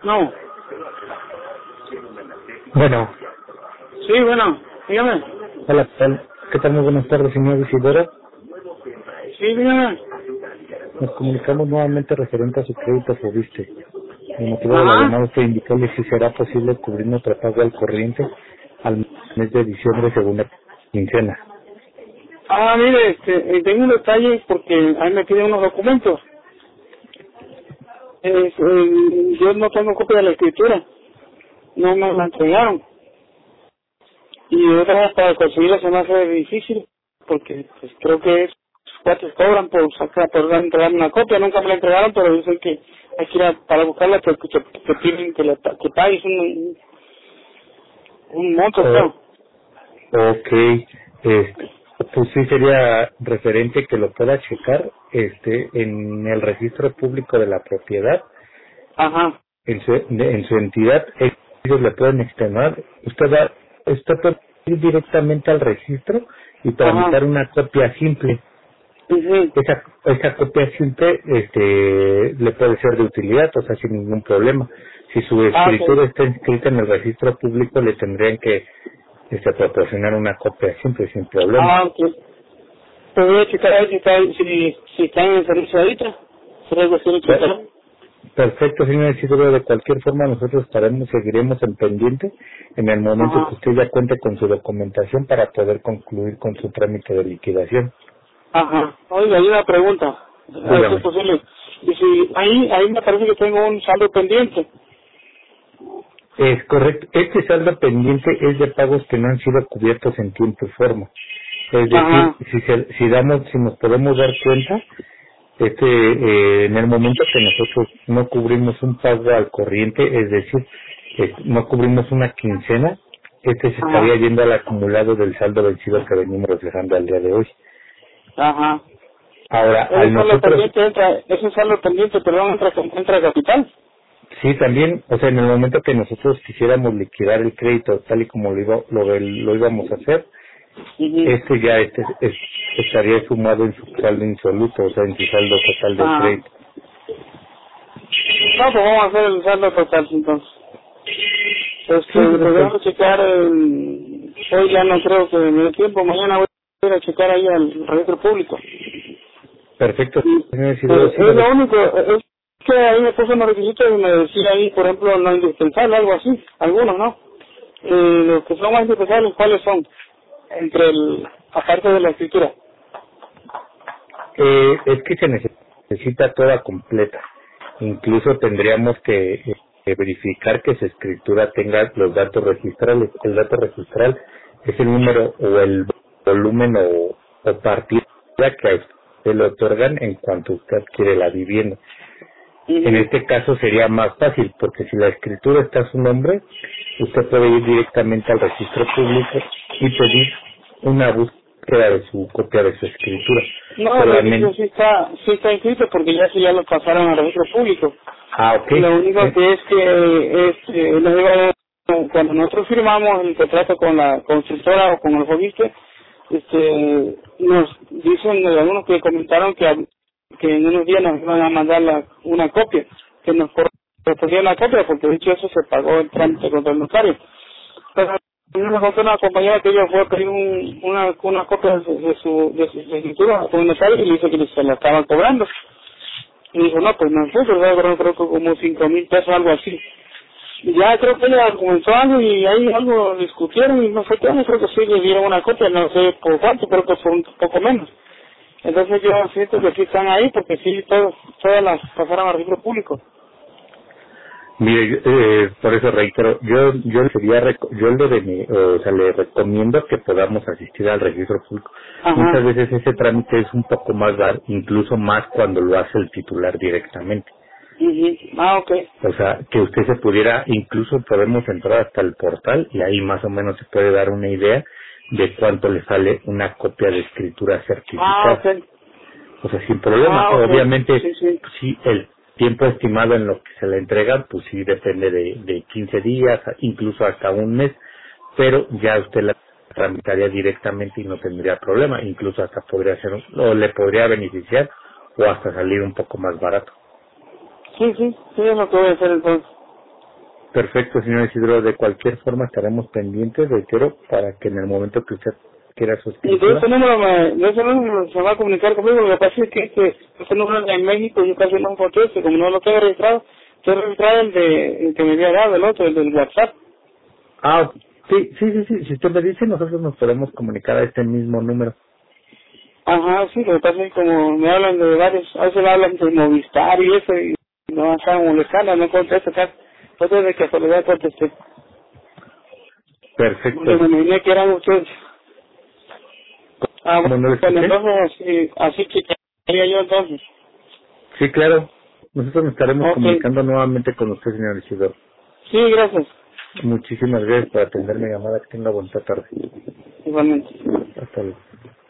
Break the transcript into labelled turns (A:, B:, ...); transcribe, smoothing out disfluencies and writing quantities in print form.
A: No.
B: Bueno,
A: Sí, bueno, dígame.
B: hola, ¿qué tal? ¿Qué tal? Muy buenas tardes, señor Isidoro.
A: Sí, dígame.
B: Nos comunicamos nuevamente referente a su crédito Fobiste. El motivo de la
A: Ajá.
B: llamada es indicarle si será posible cubrir nuestro pago al corriente al mes de diciembre según la quincena.
A: Mire, tengo un detalle porque ahí me piden unos documentos. Yo no tengo copia de la escritura. No me la entregaron. Y otra vez para conseguirla se me hace difícil porque pues, creo que es cuates cobran por sacar, por entregar una copia. Nunca me la entregaron, pero dicen que hay que ir para buscarla, que piden que pagues un monto,
B: Oh,
A: creo.
B: ok, pues sí sería referente que lo pueda checar en el registro público de la propiedad,
A: Ajá.
B: en su entidad, ellos le pueden extenuar. Usted puede ir directamente al registro y
A: Ajá.
B: tramitar una copia simple.
A: Ujú.
B: Esa copia simple le puede ser de utilidad, o sea, sin ningún problema. Si su
A: Ok.
B: escritura está inscrita en el registro público, le tendrían que proporcionar una copia simple, sin problema.
A: Ok. Pues voy a checar a ver si están en el servicio ahorita. Si algo así,
B: Per-
A: checar.
B: Perfecto, señor Isidro. De cualquier forma, nosotros seguiremos en pendiente en el momento que
A: Ajá.
B: usted ya cuente con su documentación para poder concluir con su trámite de liquidación.
A: Ajá. Oiga, hay una pregunta. A ver si es
B: Dígame.
A: posible. Y si ahí me parece que tengo un saldo pendiente.
B: Es correcto. Este saldo pendiente es de pagos que no han sido cubiertos en tiempo y forma. Es decir,
A: Ajá.
B: si nos podemos dar cuenta, en el momento que nosotros no cubrimos un pago al corriente, es decir, no cubrimos una quincena, se estaría
A: Ajá.
B: yendo al acumulado del saldo vencido que venimos reflejando al día de hoy.
A: Ajá.
B: Ahora,
A: Ese
B: al
A: saldo
B: nosotros,
A: pendiente ese saldo pendiente, perdón, entra a capital.
B: sí, también, o sea, en el momento que nosotros quisiéramos liquidar el crédito tal y como lo íbamos a hacer,
A: Ujú.
B: estaría sumado en su saldo insoluto, o sea, en su saldo total del
A: Ajá.
B: crédito.
A: No, pues vamos a hacer el saldo total entonces.
B: Sí,
A: Pues
B: doctor.
A: déjame checar, hoy ya no creo que me dé tiempo, mañana voy a ir a checar ahí al registro público.
B: Perfecto.
A: Y,
B: Señor Isidoro,
A: pues
B: sí,
A: es lo único, es que ahí me puso unos requisitos y me decía ahí, por ejemplo, no indispensable, algo así, algunos, ¿no? Los que son más indispensables, ¿cuáles son? Aparte de la escritura.
B: es que se necesita toda completa. Incluso tendríamos que verificar que su escritura tenga los datos registrales. El dato registral es el número o el volumen o partida que a usted le otorgan en cuanto usted adquiere la vivienda. En
A: Ujú.
B: este caso sería más fácil porque si la escritura está a su nombre, usted puede ir directamente al registro público y pedir una búsqueda de su copia de su escritura.
A: No, el registro
B: Solamente,
A: sí está inscrito porque ya lo pasaron al registro público.
B: ok.
A: Lo único que es que cuando nosotros firmamos el contrato con la constructora o con el joviste, nos dicen algunos que comentaron que en unos días nos iban a mandar una copia, que nos correspondía la copia, porque de hecho eso se pagó el trámite contra el notario. Pero me contó una compañera que ella fue a pedir una copia de su escritura con el notario y le dice que se la estaban cobrando. Y dijo, no, pues no sé, pero creo que como 5,000 pesos, algo así. Y ya creo que ella comenzó algo y ahí algo discutieron y no sé qué, creo que sí le dieron una copia, no sé por cuánto, creo que fue un poco menos. Entonces yo siento que sí están ahí porque sí, todas las pasaron al registro público.
B: Mire, por eso reitero, le recomiendo que podamos asistir al registro público. Muchas
A: Ajá.
B: veces ese trámite es un poco más largo, incluso más cuando lo hace el titular directamente.
A: Ujú. Ok.
B: O sea, que usted se pudiera, incluso podemos entrar hasta el portal y ahí más o menos se puede dar una idea de cuánto le sale una copia de escritura certificada.
A: Ok.
B: O sea, sin problema.
A: Ok.
B: Obviamente,
A: Sí, sí.
B: sí, el tiempo estimado en lo que se le entrega, pues sí depende de 15 días, incluso hasta un mes, pero ya usted la tramitaría directamente y no tendría problema. Incluso hasta podría ser, o le podría beneficiar o hasta salir un poco más barato.
A: Sí, es lo que voy a hacer entonces.
B: Perfecto, señor Isidro. De cualquier forma estaremos pendientes, reitero, para que en el momento que usted quiera su
A: Y
B: escritura.
A: de ese número se va a comunicar conmigo. Lo que pasa es que este número de México yo casi no contesto, como no lo tengo registrado, estoy registrado el que me había dado, el otro, el del WhatsApp.
B: Ah, sí. Si usted me dice, nosotros nos podemos comunicar a este mismo número.
A: Ajá, sí, lo que pasa es que como me hablan de varios, a veces me hablan de Movistar y eso, y no están molestando, no contesto acá. Entonces de casualidad contesté.
B: Perfecto.
A: Porque me imaginé que eran ustedes. Ah,
B: ¿Cómo no lo
A: bueno,
B: escuché?
A: entonces así checaría yo entonces.
B: Sí, claro. Nosotros nos estaremos
A: Ok.
B: comunicando nuevamente con usted, señor Isidro.
A: Sí, gracias.
B: Muchísimas gracias por atender mi llamada. Que tenga bonita tarde.
A: Igualmente.
B: Hasta luego.